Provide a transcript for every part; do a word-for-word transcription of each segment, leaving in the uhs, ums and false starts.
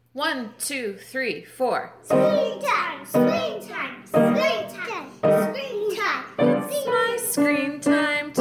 One, two, three, four. Screen time, screen time, screen time, screen time. It's my screen time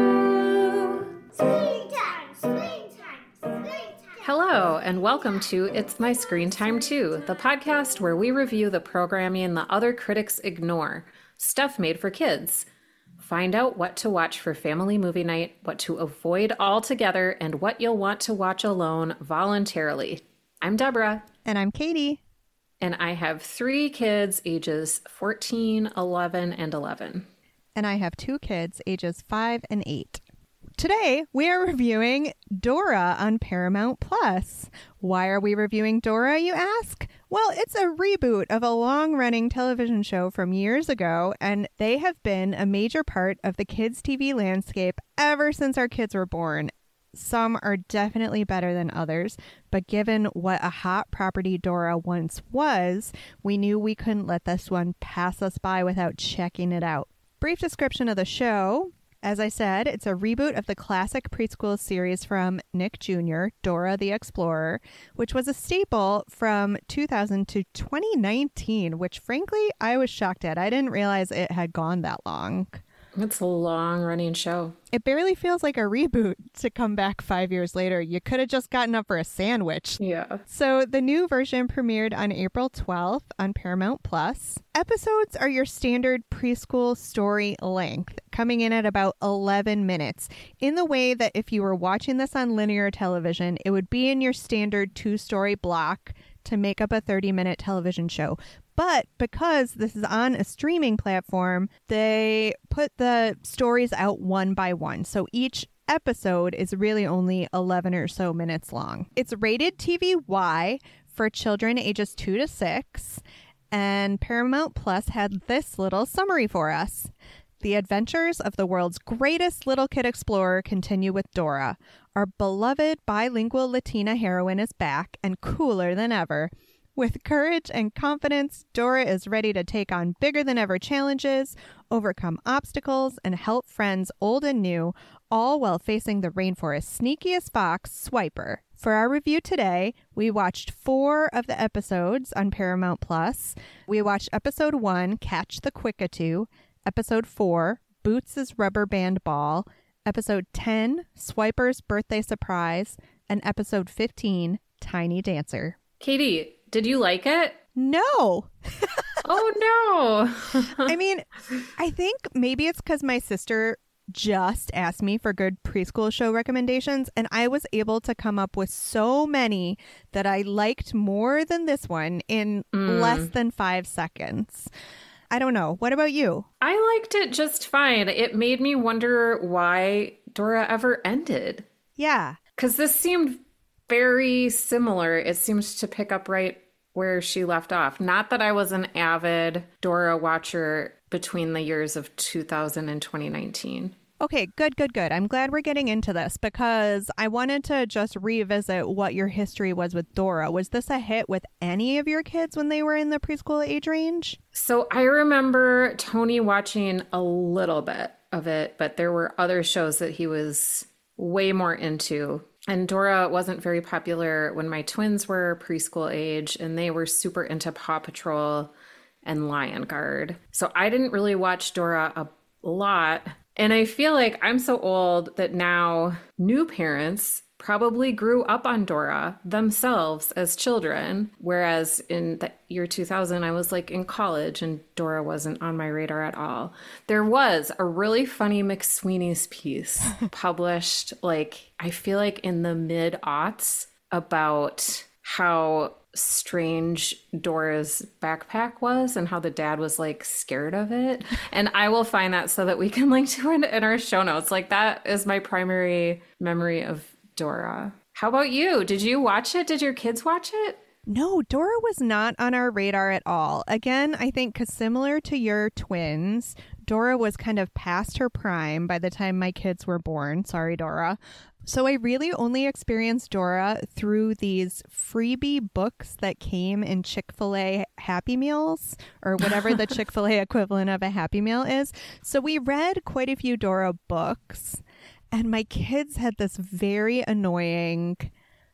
too. Screen time, screen time, screen time. Hello, and welcome to It's My Screen Time Too, the podcast where we review the programming the other critics ignore, stuff made for kids. Find out what to watch for family movie night, what to avoid altogether, and what you'll want to watch alone voluntarily. I'm Deborah. And I'm Katie. And I have three kids ages fourteen, eleven, and eleven. And I have two kids ages five and eight. Today, we are reviewing Dora on Paramount Plus. Why are we reviewing Dora, you ask? Well, it's a reboot of a long-running television show from years ago, and they have been a major part of the kids' T V landscape ever since our kids were born. Some are definitely better than others, but given what a hot property Dora once was, we knew we couldn't let this one pass us by without checking it out. Brief description of the show. As I said, it's a reboot of the classic preschool series from Nick Junior, Dora the Explorer, which was a staple from two thousand to twenty nineteen, which frankly, I was shocked at. I didn't realize it had gone that long. It's a long-running show. It barely feels like a reboot to come back five years later. You could have just gotten up for a sandwich. Yeah. So the new version premiered on April twelfth on Paramount Plus. Episodes are your standard preschool story length, coming in at about eleven minutes, in the way that if you were watching this on linear television, it would be in your standard two-story block to make up a thirty-minute television show. But because this is on a streaming platform, they put the stories out one by one. So each episode is really only eleven or so minutes long. It's rated T V Y for children ages two to six. And Paramount Plus had this little summary for us. The adventures of the world's greatest little kid explorer continue with Dora. Our beloved bilingual Latina heroine is back and cooler than ever. With courage and confidence, Dora is ready to take on bigger-than-ever challenges, overcome obstacles, and help friends old and new, all while facing the rainforest's sneakiest fox, Swiper. For our review today, we watched four of the episodes on Paramount Plus. We watched episode one, Catch the Quickatoo, episode four, Boots' Rubber Band Ball, episode ten, Swiper's Birthday Surprise, and episode fifteen, Tiny Dancer. Katie, did you like it? No. Oh, no. I mean, I think maybe it's because my sister just asked me for good preschool show recommendations, and I was able to come up with so many that I liked more than this one in Mm. less than five seconds. I don't know. What about you? I liked it just fine. It made me wonder why Dora ever ended. Yeah. Because this seemed very similar. It seemed to pick up right where she left off. Not that I was an avid Dora watcher between the years of two thousand and twenty nineteen. Okay, good, good, good. I'm glad we're getting into this because I wanted to just revisit what your history was with Dora. Was this a hit with any of your kids when they were in the preschool age range? So I remember Tony watching a little bit of it, but there were other shows that he was way more into. And Dora wasn't very popular when my twins were preschool age, and they were super into Paw Patrol and Lion Guard. So I didn't really watch Dora a lot. And I feel like I'm so old that now new parents probably grew up on Dora themselves as children. Whereas in the year two thousand, I was like in college and Dora wasn't on my radar at all. There was a really funny McSweeney's piece published, like, I feel like in the mid-aughts about how strange Dora's backpack was and how the dad was like scared of it. And I will find that so that we can link to it in our show notes. Like, that is my primary memory of Dora. How about you? Did you watch it? Did your kids watch it? No, Dora was not on our radar at all. Again, I think because similar to your twins, Dora was kind of past her prime by the time my kids were born. Sorry, Dora. So I really only experienced Dora through these freebie books that came in Chick-fil-A Happy Meals or whatever the Chick-fil-A equivalent of a Happy Meal is. So we read quite a few Dora books, and my kids had this very annoying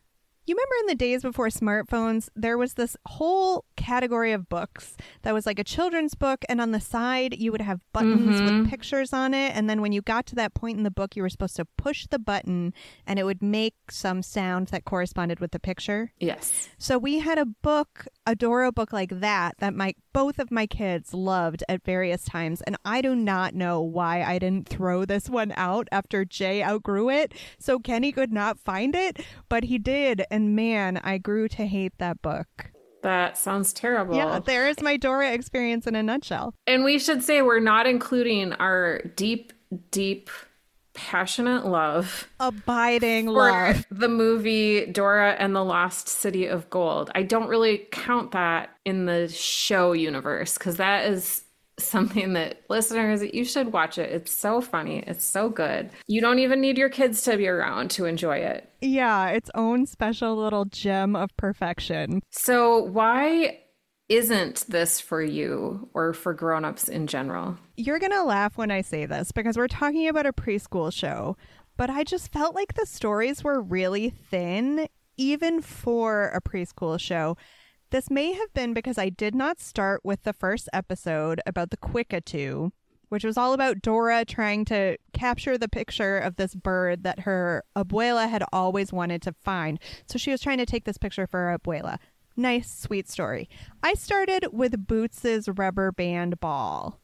You remember in the days before smartphones, there was this whole category of books that was like a children's book, and on the side you would have buttons Mm-hmm. with pictures on it, and then when you got to that point in the book, you were supposed to push the button and it would make some sound that corresponded with the picture. Yes. So we had a book, a Dora book like that, that my both of my kids loved at various times, and I do not know why I didn't throw this one out after Jay outgrew it, so Kenny could not find it, but he did, and man, I grew to hate that book. That sounds terrible. Yeah, there is my Dora experience in a nutshell. And we should say we're not including our deep, deep, passionate love Abiding for love. the movie Dora and the Lost City of Gold. I don't really count that in the show universe because that is something that listeners, you should watch it. It's so funny. It's so good. You don't even need your kids to be around to enjoy it. Yeah, its own special little gem of perfection. So why isn't this for you or for grown-ups in general? You're going to laugh when I say this because we're talking about a preschool show, but I just felt like the stories were really thin, even for a preschool show. This may have been because I did not start with the first episode about the Quickatoo, which was all about Dora trying to capture the picture of this bird that her abuela had always wanted to find. So she was trying to take this picture for her abuela. Nice, sweet story. I started with Boots's Rubber Band Ball,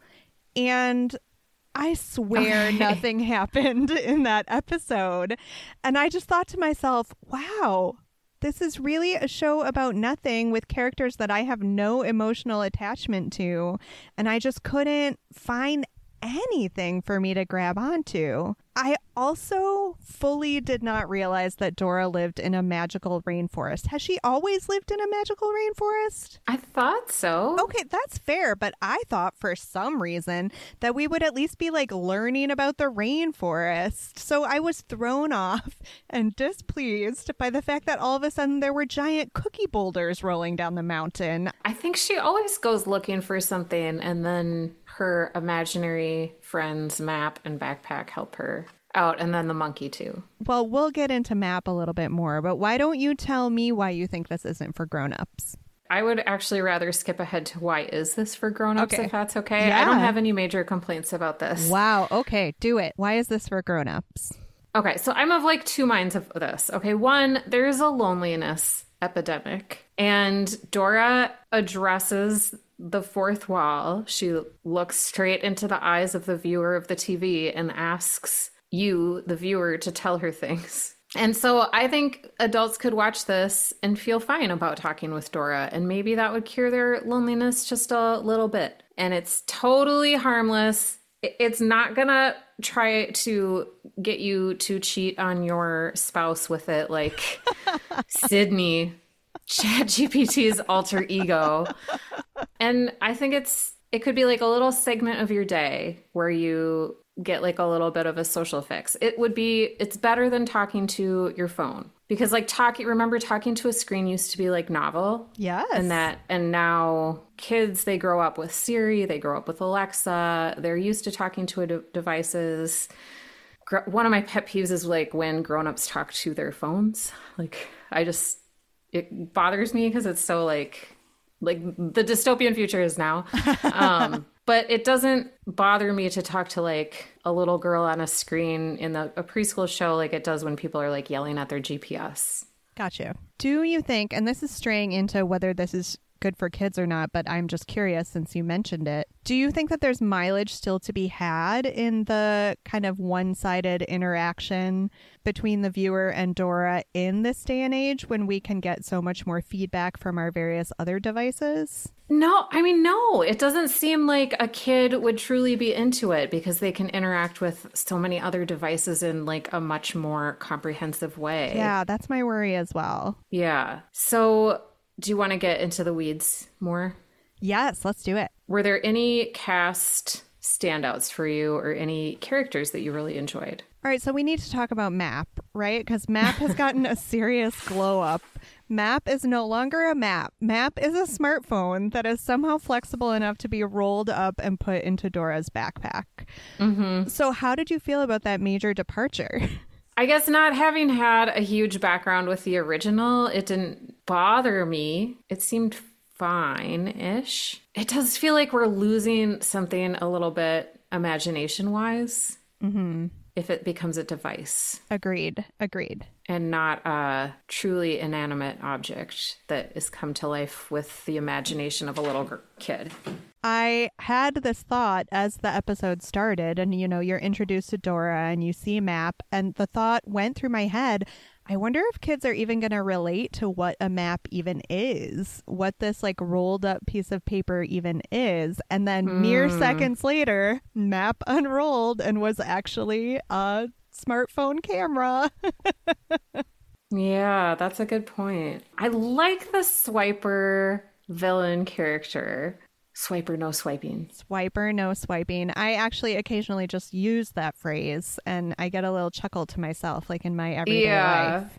and I swear Okay. nothing happened in that episode. And I just thought to myself, wow, this is really a show about nothing with characters that I have no emotional attachment to. And I just couldn't find anything for me to grab onto. I also fully did not realize that Dora lived in a magical rainforest. Has she always lived in a magical rainforest? I thought so. Okay, that's fair, but I thought for some reason that we would at least be like learning about the rainforest. So I was thrown off and displeased by the fact that all of a sudden there were giant cookie boulders rolling down the mountain. I think she always goes looking for something and then her imaginary friends Map and Backpack help her out, and then the monkey too. Well, we'll get into Map a little bit more, but why don't you tell me why you think this isn't for grown-ups? I would actually rather skip ahead to why is this for grown-ups, Okay. if that's okay. Yeah. I don't have any major complaints about this. Wow, okay, do it. Why is this for grown-ups? Okay, so I'm of like two minds of this. Okay, one, there's a loneliness epidemic, and Dora addresses the fourth wall. She looks straight into the eyes of the viewer of the T V and asks you, the viewer, to tell her things. And so I think adults could watch this and feel fine about talking with Dora, and maybe that would cure their loneliness just a little bit. And it's totally harmless. It's not gonna try to get you to cheat on your spouse with it like Sydney, ChatGPT's alter ego. And I think it's it could be like a little segment of your day where you get like a little bit of a social fix. It would be, it's better than talking to your phone. Because like talking, remember talking to a screen used to be like novel? Yes. And that, and now kids, they grow up with Siri, they grow up with Alexa, they're used to talking to a de- devices. Gr- One of my pet peeves is like when grownups talk to their phones. Like I just, it bothers me because it's so like, like the dystopian future is now. Um, but it doesn't bother me to talk to like a little girl on a screen in the, a preschool show like it does when people are like yelling at their G P S. Gotcha. Do you think, and this is straying into whether this is good for kids or not, but I'm just curious since you mentioned it. Do you think that there's mileage still to be had in the kind of one-sided interaction between the viewer and Dora in this day and age when we can get so much more feedback from our various other devices? No, I mean, no, it doesn't seem like a kid would truly be into it because they can interact with so many other devices in like a much more comprehensive way. Yeah, that's my worry as well. Yeah. So do you want to get into the weeds more? Yes, let's do it. Were there any cast standouts for you or any characters that you really enjoyed? All right, so we need to talk about Map, right? Because Map has gotten a serious glow up. Map is no longer a map. Map is a smartphone that is somehow flexible enough to be rolled up and put into Dora's backpack. Mm-hmm. So how did you feel about that major departure? I guess not having had a huge background with the original, it didn't bother me. It seemed fine-ish. It does feel like we're losing something a little bit imagination-wise. Mm-hmm. If it becomes a device. Agreed. Agreed. And not a truly inanimate object that is come to life with the imagination of a little gr- kid. I had this thought as the episode started, and you know, you're introduced to Dora and you see a map, and the thought went through my head, I wonder if kids are even going to relate to what a map even is, what this like rolled up piece of paper even is. And then mm. mere seconds later, map unrolled and was actually a smartphone camera. Yeah, that's a good point. I like the swiper villain character. Swiper, no swiping. Swiper, no swiping. I actually occasionally just use that phrase and I get a little chuckle to myself, like in my everyday yeah. life.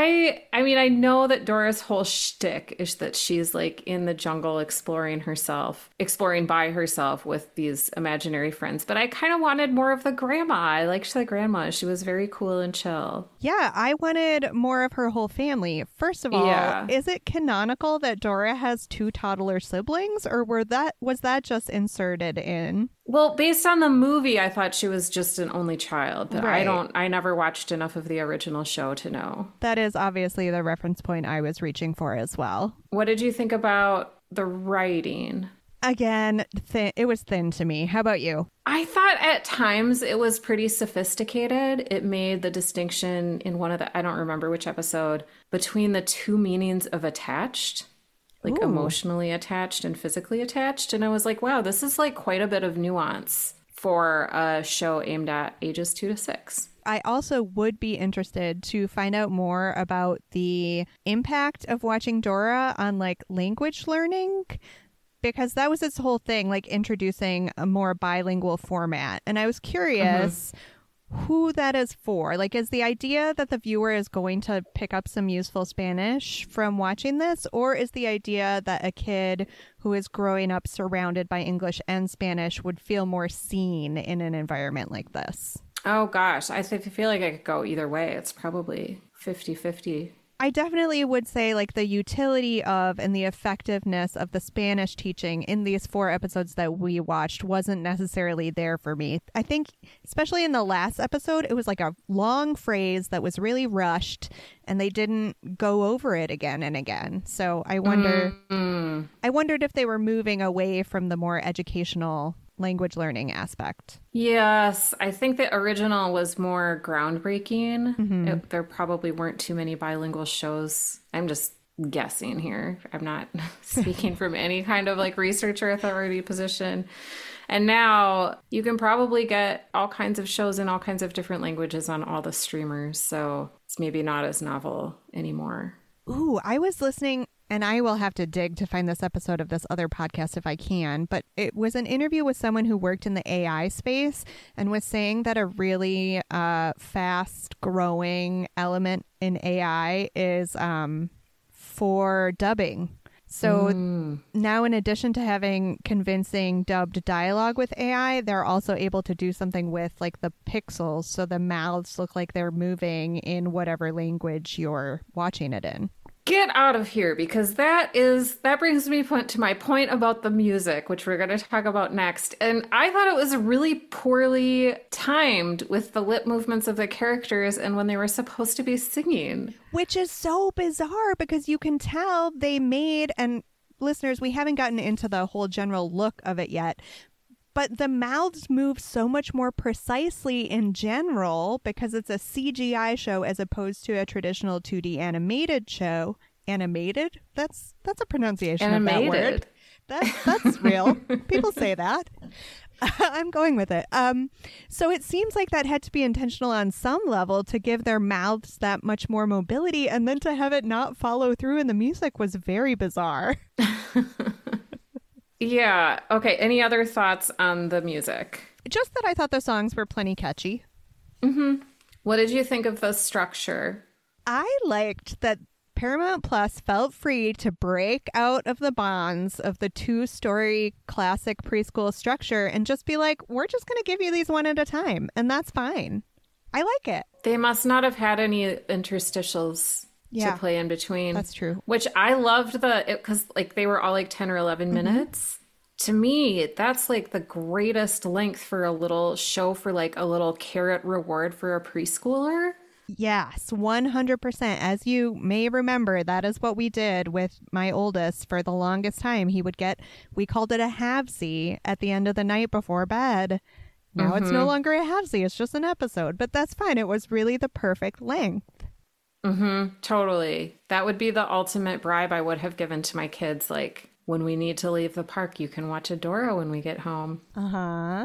I I mean, I know that Dora's whole shtick is that she's like in the jungle exploring herself, exploring by herself with these imaginary friends. But I kind of wanted more of the grandma. I liked the grandma. She was very cool and chill. Yeah, I wanted more of her whole family. First of all, yeah. Is it canonical that Dora has two toddler siblings, or were that was that just inserted in? Well, based on the movie, I thought she was just an only child, but right. I don't, I never watched enough of the original show to know. That is obviously the reference point I was reaching for as well. What did you think about the writing? Again, thin, it was thin to me. How about you? I thought at times it was pretty sophisticated. It made the distinction in one of the, I don't remember which episode, between the two meanings of attached. Like Ooh. Emotionally attached and physically attached. And I was like, wow, this is like quite a bit of nuance for a show aimed at ages two to six. I also would be interested to find out more about the impact of watching Dora on like language learning, because that was its whole thing, like introducing a more bilingual format. And I was curious mm-hmm. who that is for. Like, is the idea that the viewer is going to pick up some useful Spanish from watching this, or is the idea that a kid who is growing up surrounded by English and Spanish would feel more seen in an environment like this? Oh gosh, I th- feel like I could go either way. It's probably fifty-fifty. I definitely would say like the utility of and the effectiveness of the Spanish teaching in these four episodes that we watched wasn't necessarily there for me. I think especially in the last episode, it was like a long phrase that was really rushed and they didn't go over it again and again. So I wonder, mm-hmm. I wondered if they were moving away from the more educational language learning aspect. Yes, I think the original was more groundbreaking. Mm-hmm. It, there probably weren't too many bilingual shows. I'm just guessing here. I'm not speaking from any kind of like research or authority position. And now you can probably get all kinds of shows in all kinds of different languages on all the streamers. So it's maybe not as novel anymore. Ooh, I was listening, and I will have to dig to find this episode of this other podcast if I can, but it was an interview with someone who worked in the A I space and was saying that a really uh, fast growing element in A I is um, for dubbing. So mm. now, in addition to having convincing dubbed dialogue with A I, they're also able to do something with like the pixels. So the mouths look like they're moving in whatever language you're watching it in. Get out of here, because that is that brings me point to my point about the music, which we're going to talk about next. And I thought it was really poorly timed with the lip movements of the characters and when they were supposed to be singing. Which is so bizarre because you can tell they made, and listeners, we haven't gotten into the whole general look of it yet, but the mouths move so much more precisely in general because it's a C G I show as opposed to a traditional two D animated show. Animated? That's that's a pronunciation animated. Of that word. That, that's real. People say that. I'm going with it. Um, so it seems like that had to be intentional on some level to give their mouths that much more mobility, and then to have it not follow through in the music was very bizarre. Yeah. Okay. Any other thoughts on the music? Just that I thought the songs were plenty catchy. Mm-hmm. What did you think of the structure? I liked that Paramount Plus felt free to break out of the bonds of the two-story classic preschool structure and just be like, we're just going to give you these one at a time, and that's fine. I like it. They must not have had any interstitials Yeah, to play in between. that's true. Which I loved the, because like they were all like ten or eleven minutes. To me, that's like the greatest length for a little show, for like a little carrot reward for a preschooler. Yes, one hundred percent. As you may remember, that is what we did with my oldest for the longest time. He would get, we called it a halvesy at the end of the night before bed. Now it's no longer a halvesy, it's just an episode, but that's fine. It was really the perfect length. Mm-hmm. Totally. That would be the ultimate bribe I would have given to my kids. Like, when we need to leave the park, you can watch Adora when we get home. Uh-huh.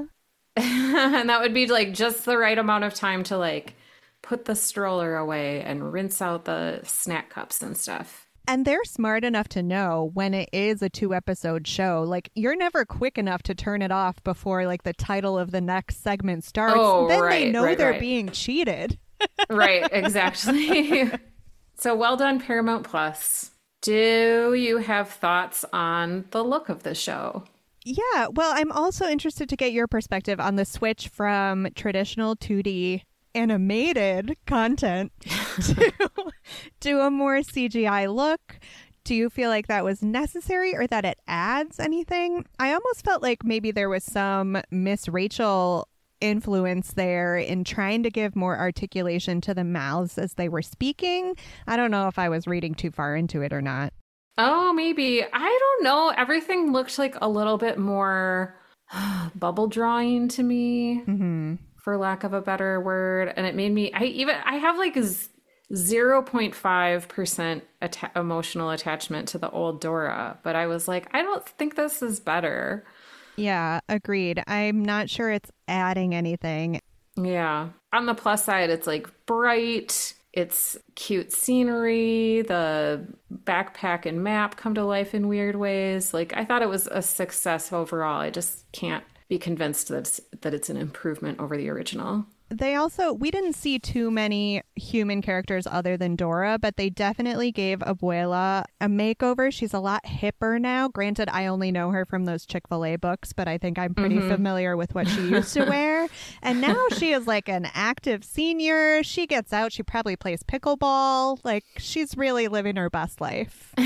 And that would be like just the right amount of time to like put the stroller away and rinse out the snack cups and stuff. And they're smart enough to know when it is a two episode show. Like, you're never quick enough to turn it off before like the title of the next segment starts. Oh, then right, they know right, they're right. being cheated. Right, exactly. So well done, Paramount Plus. Do you have thoughts on the look of the show? Yeah, well, I'm also interested to get your perspective on the switch from traditional two D animated content to, to a more C G I look. Do you feel like that was necessary or that it adds anything? I almost felt like maybe there was some Miss Rachel influence there in trying to give more articulation to the mouths as they were speaking. I don't know if I was reading too far into it or not. Oh, maybe. I don't know. Everything looked like a little bit more bubble drawing to me, Mm-hmm. for lack of a better word. And it made me, I even, I have like zero point five percent atta- emotional attachment to the old Dora, but I was like, I don't think this is better. Yeah, agreed. I'm not sure it's adding anything. Yeah. On the plus side, it's like bright, it's cute scenery, the backpack and map come to life in weird ways. Like, I thought it was a success overall. I just can't be convinced that it's, that it's an improvement over the original. They also, we didn't see too many human characters other than Dora, but they definitely gave Abuela a makeover. She's a lot hipper now. Granted, I only know her from those Chick-fil-A books, but I think I'm pretty Mm-hmm. familiar with what she used to wear. And now she is like an active senior. She gets out. She probably plays pickleball. Like, she's really living her best life.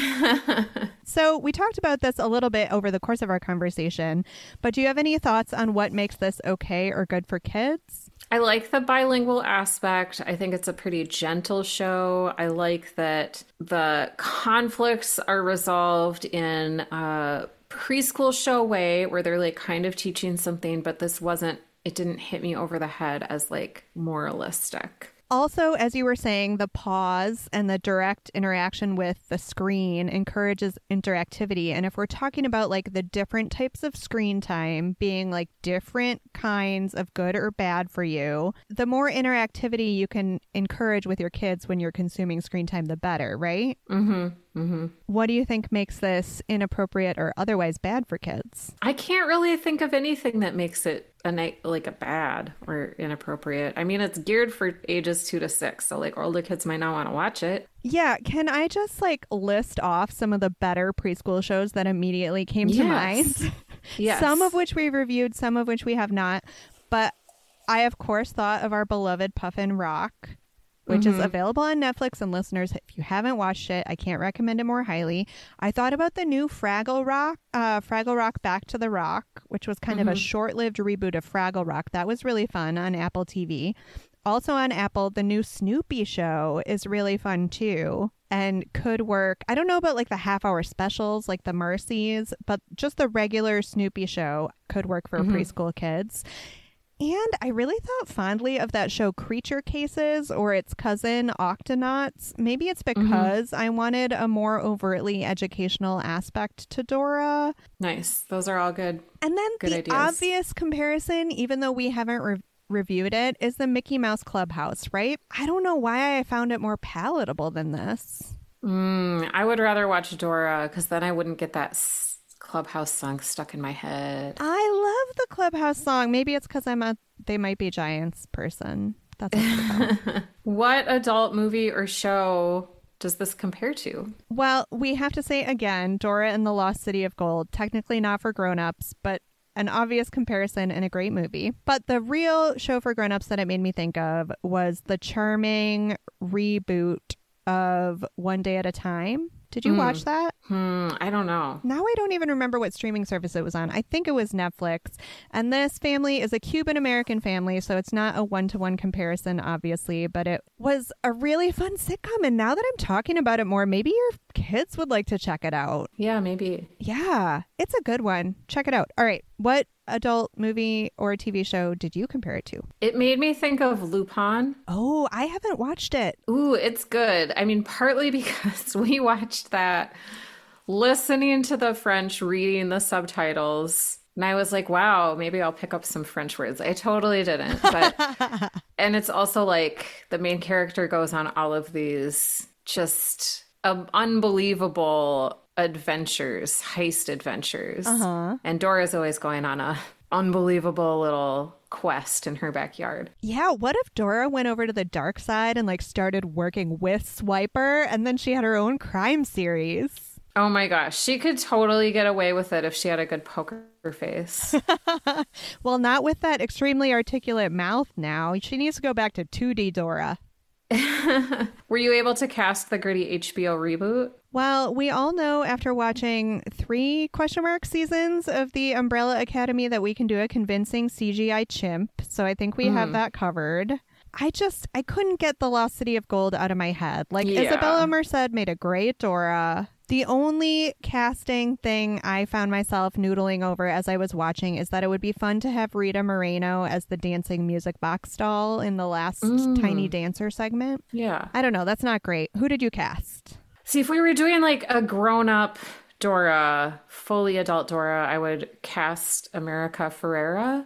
So we talked about this a little bit over the course of our conversation, but do you have any thoughts on what makes this okay or good for kids? I like the bilingual aspect. I think it's a pretty gentle show. I like that the conflicts are resolved in a preschool show way where they're like kind of teaching something, but this wasn't, it didn't hit me over the head as like moralistic. Also, as you were saying, the pause and the direct interaction with the screen encourages interactivity. And if we're talking about like the different types of screen time being like different kinds of good or bad for you, the more interactivity you can encourage with your kids when you're consuming screen time, the better, right? Mm-hmm. Mm-hmm. What do you think makes this inappropriate or otherwise bad for kids? I can't really think of anything that makes it a night like a bad or inappropriate. I mean, it's geared for ages two to six, so like older kids might not want to watch it. Yeah, can I just like list off some of the better preschool shows that immediately came to Yes. mind? Yes. Some of which we've reviewed, some of which we have not. But I, of course, thought of our beloved Puffin Rock, which Mm-hmm. is available on Netflix. And listeners, if you haven't watched it, I can't recommend it more highly. I thought about the new Fraggle Rock, uh, Fraggle Rock Back to the Rock, which was kind Mm-hmm. of a short-lived reboot of Fraggle Rock. That was really fun on Apple T V. Also on Apple, the new Snoopy show is really fun too and could work. I don't know about like the half hour specials like the Mercies, but just the regular Snoopy show could work for Mm-hmm. preschool kids. And I really thought fondly of that show Creature Cases or its cousin Octonauts. Maybe it's because I wanted a more overtly educational aspect to Dora. Nice. Those are all good. And then Good the ideas. obvious comparison, even though we haven't re- reviewed it, is the Mickey Mouse Clubhouse, right? I don't know why I found it more palatable than this. Mm, I would rather watch Dora because then I wouldn't get that s- Clubhouse song stuck in my head. I love the Clubhouse song. Maybe it's because I'm a They Might Be Giants person. That's what What adult movie or show does this compare to? Well, we have to say again, Dora and the Lost City of Gold, technically not for grown-ups, but an obvious comparison and a great movie. But the real show for grown-ups that it made me think of was the charming reboot of One Day at a Time. Did you mm. watch that? Hmm, I don't know. Now I don't even remember what streaming service it was on. I think it was Netflix. And this family is a Cuban-American family, so it's not a one-to-one comparison, obviously, but it was a really fun sitcom. And now that I'm talking about it more, maybe your kids would like to check it out. Yeah, maybe. Yeah, it's a good one. Check it out. All right. What adult movie or T V show did you compare it to? It made me think of Lupin. Oh, I haven't watched it. Ooh, it's good. I mean, partly because we watched that listening to the French, reading the subtitles. And I was like, wow, maybe I'll pick up some French words. I totally didn't. But and it's also like the main character goes on all of these just um, unbelievable adventures, heist adventures. Uh-huh. And Dora's always going on a unbelievable little quest in her backyard. Yeah, what if Dora went over to the dark side and like started working with Swiper and then she had her own crime series? Oh my gosh, she could totally get away with it if she had a good poker face. Well, not with that extremely articulate mouth now. She needs to go back to two D Dora. Were you able to cast the gritty H B O reboot? Well, we all know after watching three question mark seasons of the Umbrella Academy that we can do a convincing C G I chimp. So I think we mm. have that covered. I just, I couldn't get the Lost City of Gold out of my head. Like yeah. Isabella Merced made a great Dora. The only casting thing I found myself noodling over as I was watching is that it would be fun to have Rita Moreno as the dancing music box doll in the last mm. Tiny Dancer segment. Yeah. I don't know. That's not great. Who did you cast? See, if we were doing like a grown-up Dora, fully adult Dora, I would cast America Ferrera.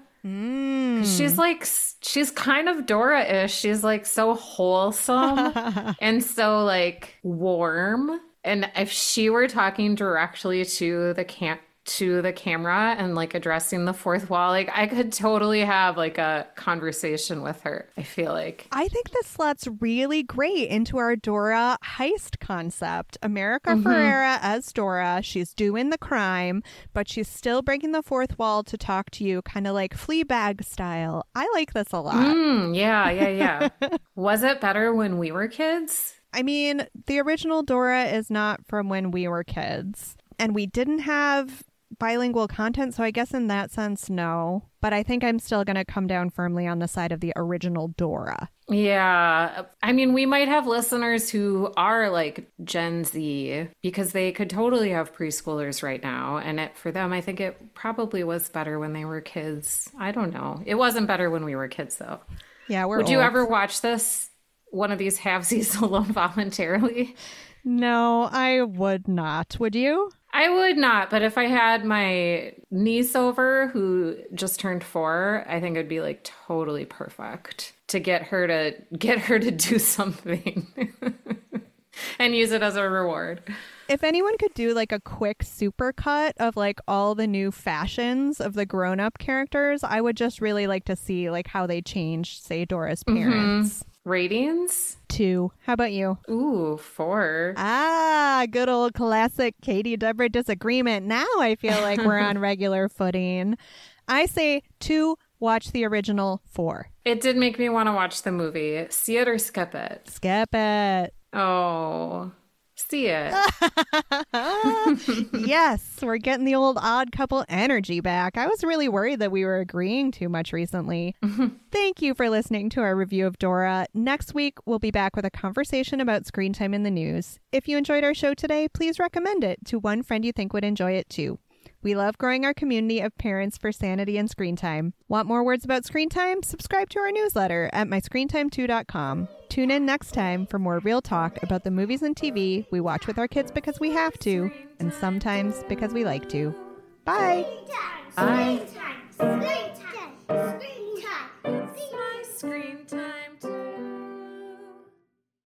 Mm. She's like, she's kind of Dora-ish. She's like so wholesome and so like warm. And if she were talking directly to the cam- to the camera and like addressing the fourth wall, like I could totally have like a conversation with her, I feel like. I think this slots really great into our Dora heist concept. America mm-hmm. Ferrera as Dora. She's doing the crime, but she's still breaking the fourth wall to talk to you, kind of like Fleabag style. I like this a lot. Mm, yeah, yeah, yeah. Was it better when we were kids? I mean, the original Dora is not from when we were kids, and we didn't have bilingual content, so I guess in that sense, no. But I think I'm still going to come down firmly on the side of the original Dora. Yeah. I mean, we might have listeners who are like Gen Z because they could totally have preschoolers right now. And it, for them, I think it probably was better when they were kids. I don't know. It wasn't better when we were kids, though. Yeah, we're Would old. you ever watch this? One of these halvesies alone voluntarily? No, I would not. Would you? I would not, but if I had my niece over who just turned four, I think it'd be like totally perfect to get her to get her to do something and use it as a reward. If anyone could do like a quick supercut of like all the new fashions of the grown-up characters, I would just really like to see like how they changed, say, Dora's parents. Mm-hmm. Ratings? Two. How about you? Ooh, four. Ah, good old classic Katie Deborah disagreement. Now I feel like we're on regular footing. I say two, watch the original, four. It did make me want to watch the movie. See it or skip it? Skip it. Oh, see it. Yes, we're getting the old Odd Couple energy back. I was really worried that we were agreeing too much recently. Thank you for listening to our review of Dora. Next week, we'll be back with a conversation about screen time in the news. If you enjoyed our show today, please recommend it to one friend you think would enjoy it too. We love growing our community of parents for sanity and screen time. Want more words about screen time? Subscribe to our newsletter at my screen time two dot com. Tune in next time for more real talk about the movies and T V we watch with our kids because we have to, and sometimes because we like to. Bye. Bye.